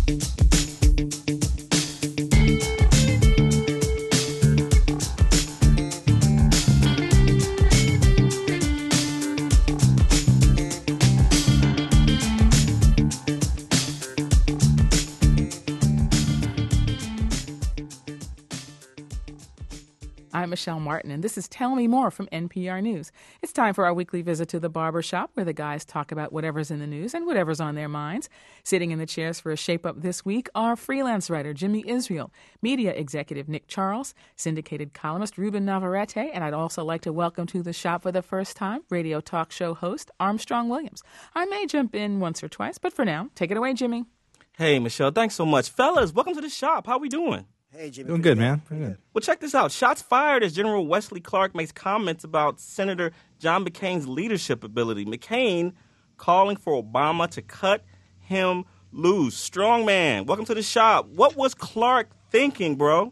I'm Michelle Martin, and this is Tell Me More from NPR News. It's time for our weekly visit to the barber shop, where the guys talk about whatever's in the news and whatever's on their minds. Sitting in the chairs for a shape-up this week are freelance writer Jimmy Israel, media executive Nick Charles, syndicated columnist Ruben Navarrete, and I'd also like to welcome to the shop for the first time radio talk show host Armstrong Williams. I may jump in once or twice, but for now, take it away, Jimmy. Hey, Michelle, thanks so much. Fellas, welcome to the shop. How we doing? Hey, Jimmy. Doing good, man. Pretty good. Well, check this out. Shots fired as General Wesley Clark makes comments about Senator John McCain's leadership ability. McCain calling for Obama to cut him loose. Strong man. Welcome to the shop. What was Clark thinking, bro?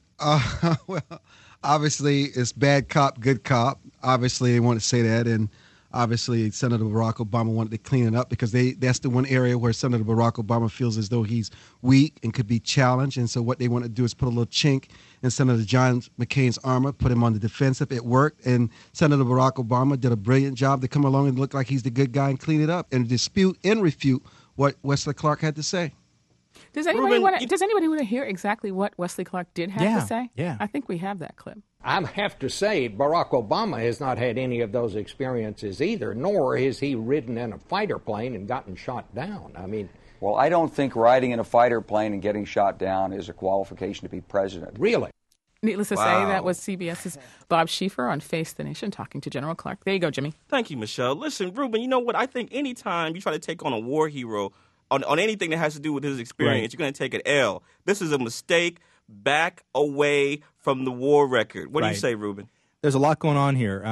Well, obviously, it's bad cop, good cop. Obviously, they want to say that, and obviously, Senator Barack Obama wanted to clean it up because that's the one area where Senator Barack Obama feels as though he's weak and could be challenged. And so what they want to do is put a little chink in Senator John McCain's armor, put him on the defensive. It worked, and Senator Barack Obama did a brilliant job to come along and look like he's the good guy and clean it up and dispute and refute what Wesley Clark had to say. Does anybody want to hear exactly what Wesley Clark did have to say? Yeah. I think we have that clip. I have to say, Barack Obama has not had any of those experiences either, nor has he ridden in a fighter plane and gotten shot down. I mean, well, I don't think riding in a fighter plane and getting shot down is a qualification to be president. Really? Needless to say, that was CBS's Bob Schieffer on Face the Nation talking to General Clark. There you go, Jimmy. Thank you, Michelle. Listen, Ruben, you know what? I think anytime you try to take on a war hero on anything that has to do with his experience, You're going to take an L. This is a mistake. Back away from the war record. What do you say, Ruben? There's a lot going on here.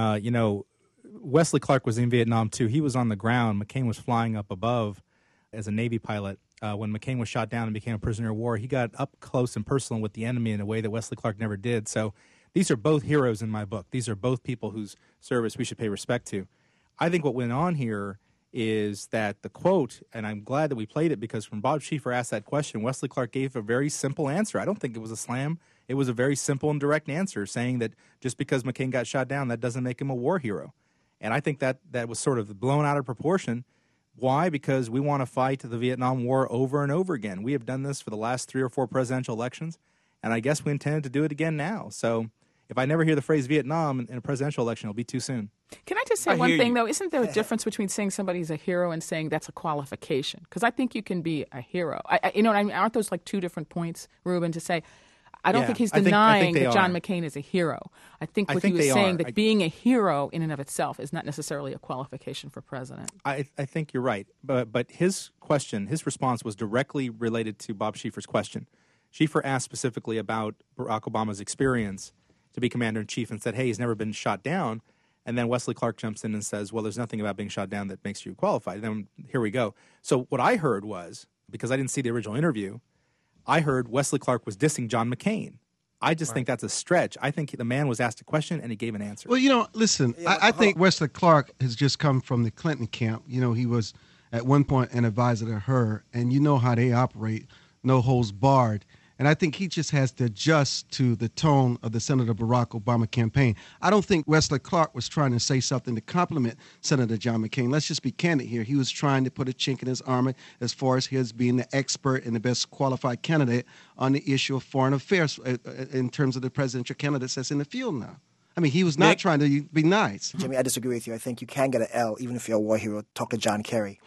Wesley Clark was in Vietnam, too. He was on the ground. McCain was flying up above as a Navy pilot. When McCain was shot down and became a prisoner of war, he got up close and personal with the enemy in a way that Wesley Clark never did. So these are both heroes in my book. These are both people whose service we should pay respect to. I think what went on here is that the quote, and I'm glad that we played it because when Bob Schieffer asked that question, Wesley Clark gave a very simple answer. I don't think it was a slam. It was a very simple and direct answer, saying that just because McCain got shot down, that doesn't make him a war hero. And I think that was sort of blown out of proportion. Why? Because we want to fight the Vietnam War over and over again. We have done this for the last 3 or 4 presidential elections, and I guess we intended to do it again now. So if I never hear the phrase Vietnam in a presidential election, it'll be too soon. Can I just say one thing, though? Isn't there a difference between saying somebody's a hero and saying that's a qualification? Because I think you can be a hero. You know what I mean? Aren't those like two different points, Ruben, to say, I don't think he's denying that John McCain is a hero. I think he was saying that being a hero in and of itself is not necessarily a qualification for president. I think you're right. But his response was directly related to Bob Schieffer's question. Schieffer asked specifically about Barack Obama's experience to be commander-in-chief and said, hey, he's never been shot down. And then Wesley Clark jumps in and says, well, there's nothing about being shot down that makes you qualified. And then here we go. So what I heard was, because I didn't see the original interview, I heard Wesley Clark was dissing John McCain. I just think that's a stretch. I think the man was asked a question and he gave an answer. Well, listen, I think Wesley Clark has just come from the Clinton camp. He was at one point an advisor to her, and you know how they operate, no holds barred. And I think he just has to adjust to the tone of the Senator Barack Obama campaign. I don't think Wesley Clark was trying to say something to compliment Senator John McCain. Let's just be candid here. He was trying to put a chink in his armor as far as his being the expert and the best qualified candidate on the issue of foreign affairs in terms of the presidential candidates that's in the field now. I mean, he was not trying to be nice. Jimmy, I disagree with you. I think you can get an L even if you're a war hero. Talk to John Kerry.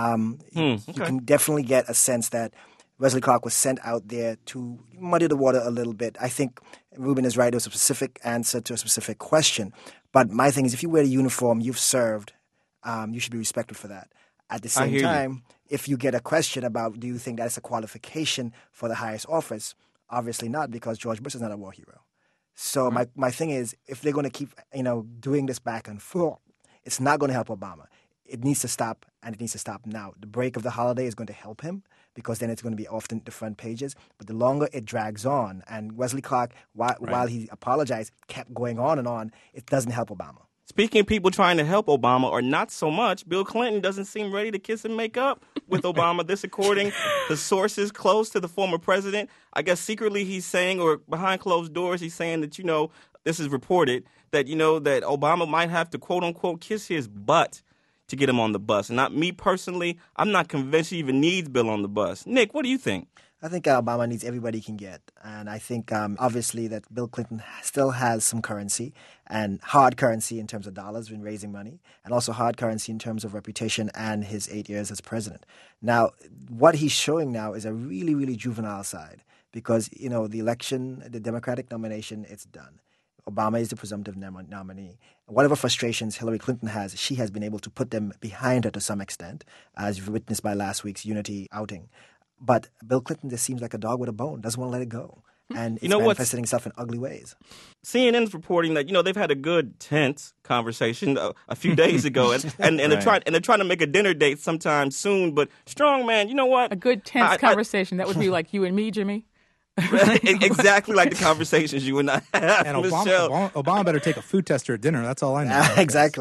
You can definitely get a sense that Wesley Clark was sent out there to muddy the water a little bit. I think Ruben is right. It was a specific answer to a specific question. But my thing is, if you wear the uniform, you've served, you should be respected for that. At the same time, if you get a question about do you think that's a qualification for the highest office, obviously not, because George Bush is not a war hero. So my thing is, if they're going to keep doing this back and forth, it's not going to help Obama. It needs to stop, and it needs to stop now. The break of the holiday is going to help him because then it's going to be off the front pages. But the longer it drags on, and Wesley Clark, while he apologized, kept going on and on, it doesn't help Obama. Speaking of people trying to help Obama, or not so much, Bill Clinton doesn't seem ready to kiss and make up with Obama. This according to sources close to the former president. I guess secretly he's saying, or behind closed doors, he's saying that, this is reported, that, that Obama might have to, quote unquote, kiss his butt to get him on the bus. And not me personally, I'm not convinced he even needs Bill on the bus. Nick, what do you think? I think Obama needs everybody he can get. And I think obviously that Bill Clinton still has some currency, and hard currency in terms of dollars when raising money, and also hard currency in terms of reputation and his 8 years as president. Now, what he's showing now is a really, really juvenile side because, the election, the Democratic nomination, it's done. Obama is the presumptive nominee. Whatever frustrations Hillary Clinton has, she has been able to put them behind her to some extent, as witnessed by last week's Unity outing. But Bill Clinton just seems like a dog with a bone, doesn't want to let it go. And it's manifesting itself in ugly ways. CNN's reporting that, they've had a good, tense conversation a few days ago, and they're trying to make a dinner date sometime soon. But strong man, you know what? A good, tense conversation. That would be like you and me, Jimmy. Exactly like the conversations you and I have, and Michelle. Obama better take a food tester at dinner. That's all I know. Exactly.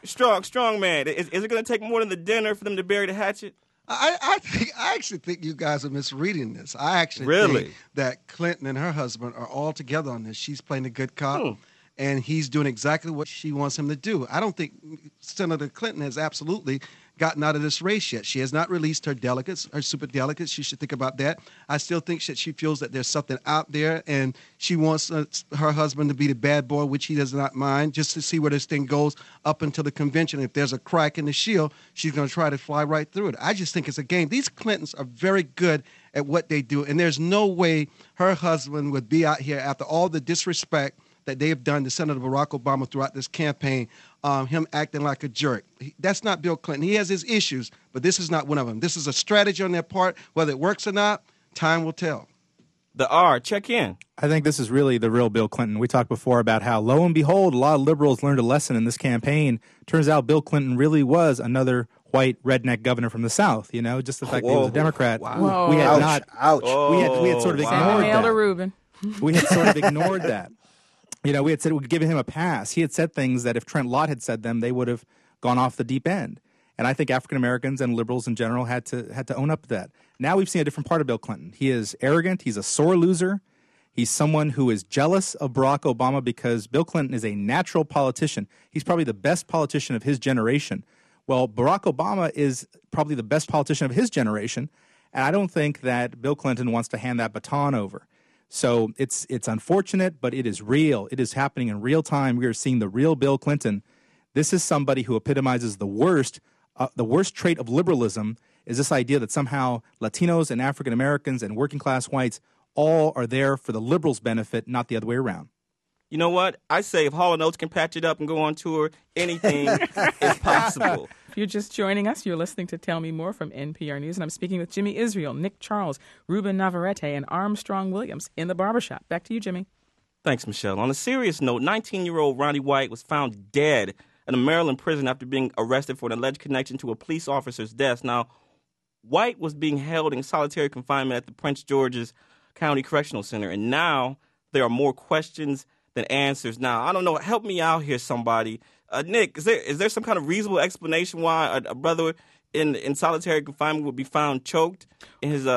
Strong man. Is it going to take more than the dinner for them to bury the hatchet? I actually think you guys are misreading this. I actually think that Clinton and her husband are all together on this. She's playing a good cop, and he's doing exactly what she wants him to do. I don't think Senator Clinton has absolutely gotten out of this race yet. She has not released her delegates, her super delegates. She should think about that. I still think that she feels that there's something out there, and she wants her husband to be the bad boy, which he does not mind, just to see where this thing goes up until the convention. If there's a crack in the shield, she's going to try to fly right through it. I just think it's a game. These Clintons are very good at what they do, and there's no way her husband would be out here after all the disrespect that they have done to Senator Barack Obama throughout this campaign, him acting like a jerk. That's not Bill Clinton. He has his issues, but this is not one of them. This is a strategy on their part. Whether it works or not, time will tell. The R, check in. I think this is really the real Bill Clinton. We talked before about how, lo and behold, a lot of liberals learned a lesson in this campaign. Turns out Bill Clinton really was another white redneck governor from the South. Just the fact that he was a Democrat. Wow. We had Ouch. We had sort of ignored that. We had sort of ignored that. We had said we'd give him a pass. He had said things that if Trent Lott had said them, they would have gone off the deep end. And I think African Americans and liberals in general had to own up to that. Now we've seen a different part of Bill Clinton. He is arrogant. He's a sore loser. He's someone who is jealous of Barack Obama because Bill Clinton is a natural politician. He's probably the best politician of his generation. Well, Barack Obama is probably the best politician of his generation, and I don't think that Bill Clinton wants to hand that baton over. So it's unfortunate, but it is real. It is happening in real time. We are seeing the real Bill Clinton. This is somebody who epitomizes the worst trait of liberalism is this idea that somehow Latinos and African Americans and working class whites all are there for the liberals' benefit, not the other way around. You know what? I say if Hall & Oates can patch it up and go on tour, anything is possible. If you're just joining us, you're listening to Tell Me More from NPR News, and I'm speaking with Jimmy Israel, Nick Charles, Ruben Navarrete, and Armstrong Williams in the barbershop. Back to you, Jimmy. Thanks, Michelle. On a serious note, 19-year-old Ronnie White was found dead in a Maryland prison after being arrested for an alleged connection to a police officer's death. Now, White was being held in solitary confinement at the Prince George's County Correctional Center, and now there are more questions than answers. Now, I don't know. Help me out here, somebody. Nick, is there some kind of reasonable explanation why a brother in solitary confinement would be found choked in his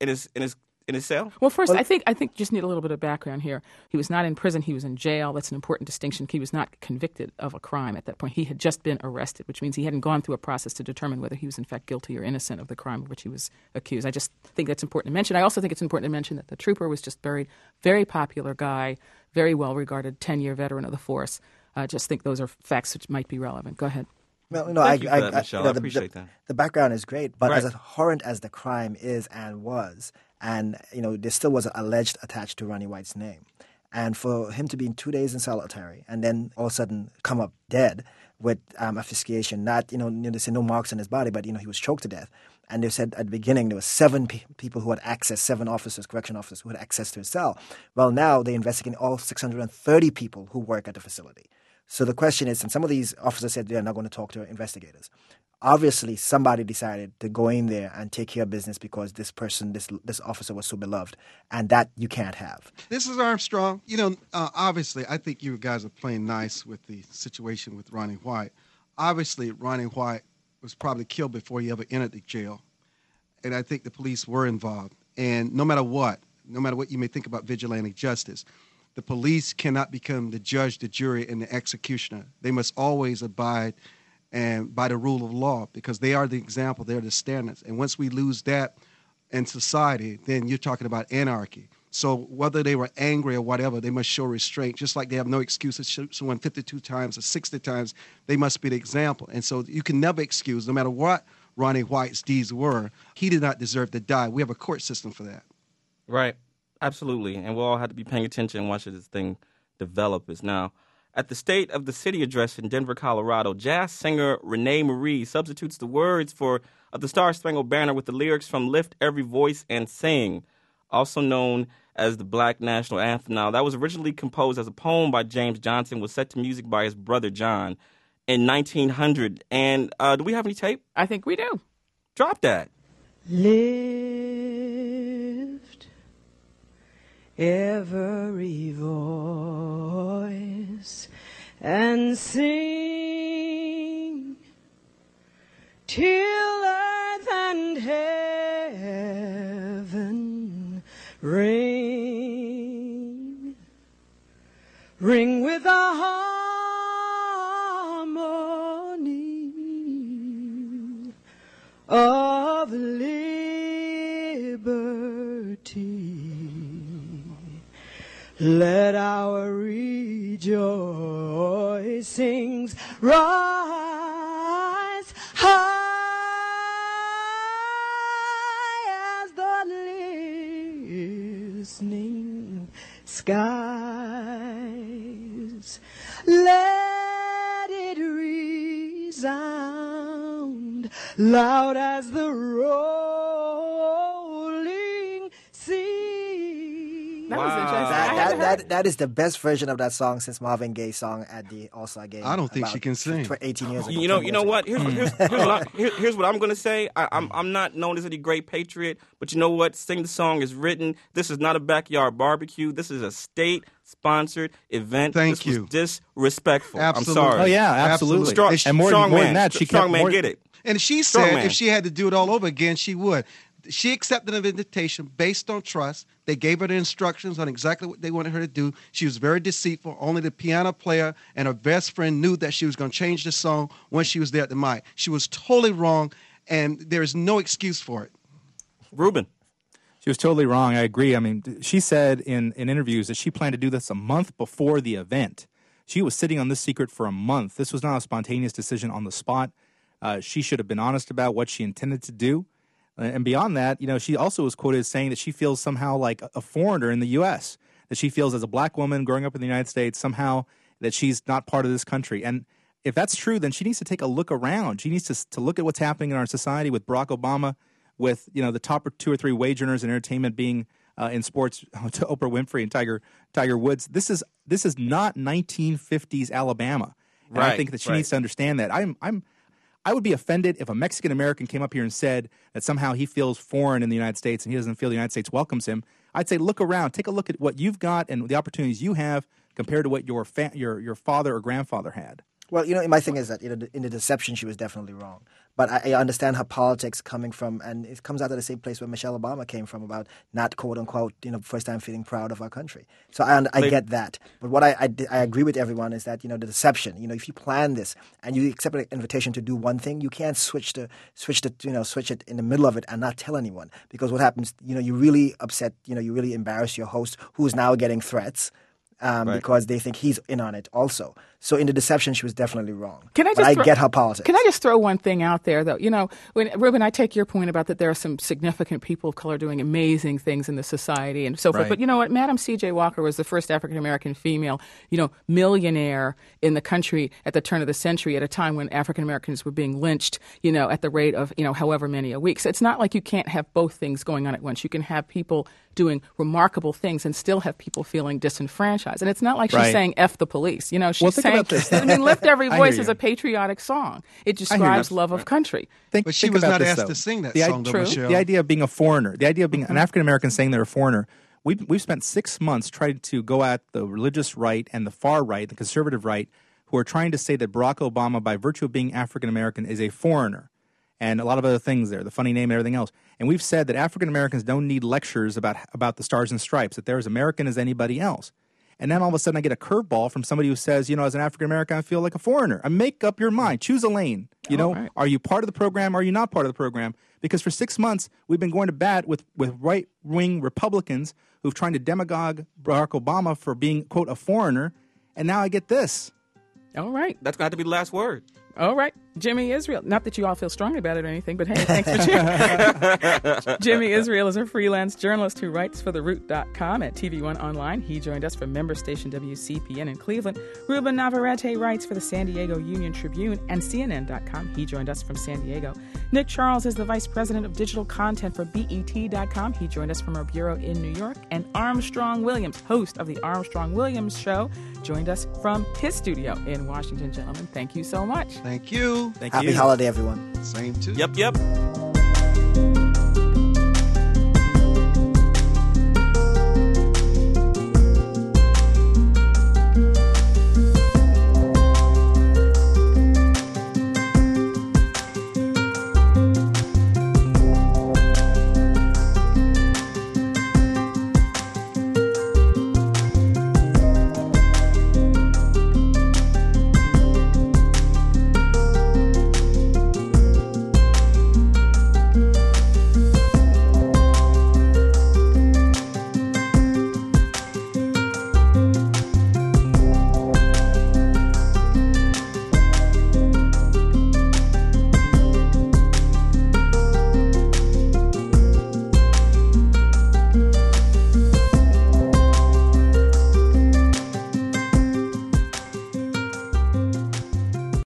cell? Well, first, I think just need a little bit of background here. He was not in prison; he was in jail. That's an important distinction. He was not convicted of a crime at that point. He had just been arrested, which means he hadn't gone through a process to determine whether he was in fact guilty or innocent of the crime of which he was accused. I just think that's important to mention. I also think it's important to mention that the trooper was just buried. Very popular guy, very well-regarded, 10-year veteran of the force. I just think those are facts which might be relevant. Go ahead. Well, Thank you for that, Michelle. I appreciate that. The background is great, but Right. as horrent as the crime is and was, and there still was an alleged attached to Ronnie White's name. And for him to be in 2 days in solitary and then all of a sudden come up dead with asphyxiation, not, they say no marks on his body, but, he was choked to death. And they said at the beginning there were 7 people who had access, 7 officers, correction officers, who had access to his cell. Well, now they're investigating all 630 people who work at the facility. So the question is, and some of these officers said they're not going to talk to investigators. Obviously, somebody decided to go in there and take care of business because this person, this officer was so beloved, and that you can't have. This is Armstrong. Obviously, I think you guys are playing nice with the situation with Ronnie White. Obviously, Ronnie White was probably killed before he ever entered the jail, and I think the police were involved. And no matter what you may think about vigilante justice, the police cannot become the judge, the jury, and the executioner. They must always abide and by the rule of law, because they are the example, they're the standards. And once we lose that in society, then you're talking about anarchy. So whether they were angry or whatever, they must show restraint. Just like they have no excuse to shoot someone 52 times or 60 times, they must be the example. And so you can never excuse, no matter what Ronnie White's deeds were, he did not deserve to die. We have a court system for that. Right. Absolutely. And we'll all have to be paying attention and watching this thing develop. Now, at the State of the City address in Denver, Colorado, jazz singer Renee Marie substitutes the words of the Star Spangled Banner with the lyrics from Lift Every Voice and Sing, also known as the Black National Anthem. Now, that was originally composed as a poem by James Johnson, was set to music by his brother John in 1900. And do we have any tape? I think we do. Drop that. Lift every voice and sing till earth and heaven ring with a harmony of liberty. Let our rejoicings rise high as the listening skies. Let it resound loud as the rolling sea. That was interesting. That is the best version of that song since Marvin Gaye's song at the All-Star game. I don't think she can sing. 18 years ago. You know what? Here's what I'm going to say. I'm not known as any great patriot, but you know what? Sing the Song is written. This is not a backyard barbecue. This is a state-sponsored event. Thank you. Was disrespectful. Absolutely. I'm sorry. Oh, yeah, absolutely. And more than that, strong man get it. And she said if she had to do it all over again, she would. She accepted an invitation based on trust. They gave her the instructions on exactly what they wanted her to do. She was very deceitful. Only the piano player and her best friend knew that she was going to change the song when she was there at the mic. She was totally wrong, and there is no excuse for it. Ruben. She was totally wrong. I agree. I mean, she said in interviews that she planned to do this a month before the event. She was sitting on this secret for a month. This was not a spontaneous decision on the spot. She should have been honest about what she intended to do. And beyond that, she also was quoted as saying that she feels somehow like a foreigner in the U.S., that she feels as a black woman growing up in the United States somehow that she's not part of this country. And if that's true, then she needs to take a look around. She needs to look at what's happening in our society with Barack Obama, with the top 2 or 3 wage earners in entertainment being in sports to Oprah Winfrey and Tiger Woods. This is not 1950s Alabama. And I think that she needs to understand that. I would be offended if a Mexican American came up here and said that somehow he feels foreign in the United States and he doesn't feel the United States welcomes him. I'd say look around, take a look at what you've got and the opportunities you have compared to what your father or grandfather had. Well, my thing is that in the deception, she was definitely wrong. But I understand her politics coming from, and it comes out of the same place where Michelle Obama came from about not, quote unquote, first time feeling proud of our country. So I get that. But what I agree with everyone is that, the deception, if you plan this and you accept an invitation to do one thing, you can't switch it in the middle of it and not tell anyone. Because what happens, you really upset, you really embarrass your host who is now getting threats. Because they think he's in on it also. So in the deception, she was definitely wrong. I get her politics. Can I just throw one thing out there, though? Ruben, I take your point about that there are some significant people of color doing amazing things in the society and so forth. But you know what? Madam C.J. Walker was the first African-American female, millionaire in the country at the turn of the century at a time when African-Americans were being lynched, at the rate of, however many a week. So it's not like you can't have both things going on at once. You can have people doing remarkable things and still have people feeling disenfranchised. patriotize. And it's not like she's Right. saying F the police. You know, she's Well, think saying, about this. I mean, Lift Every I Voice hear is you. a patriotic song. It hear describes you. love of country. But she was about not this, asked though. to sing that The song, though, True. Michelle. The idea of being a foreigner, the idea of being an African American saying they're a foreigner. We've spent 6 months trying to go at the religious right and the far right, the conservative right, who are trying to say that Barack Obama, by virtue of being African American, is a foreigner, and a lot of other things there, the funny name and everything else. And we've said that African Americans don't need lectures about the Stars and Stripes, that they're as American as anybody else. And then all of a sudden I get a curveball from somebody who says, you know, as an African American, I feel like a foreigner. Make up your mind. Choose a lane. You know, right. Are you part of the program? Or are you not part of the program? Because for 6 months, we've been going to bat with right-wing Republicans who've tried to demagogue Barack Obama for being, quote, a foreigner. And now I get this. All right. That's going to have to be the last word. All right. Jimmy Israel. Not that you all feel strongly about it or anything, but hey, thanks for cheering. Jimmy Israel is a freelance journalist who writes for TheRoot.com at TV One Online. He joined us from member station WCPN in Cleveland. Ruben Navarrete writes for the San Diego Union Tribune and CNN.com. He joined us from San Diego. Nick Charles is the vice president of digital content for BET.com. He joined us from our bureau in New York. And Armstrong Williams, host of the Armstrong Williams Show, joined us from his studio in Washington. Gentlemen, thank you so much. Thank you. Thank Happy you. holiday, everyone. Same to you. Yep.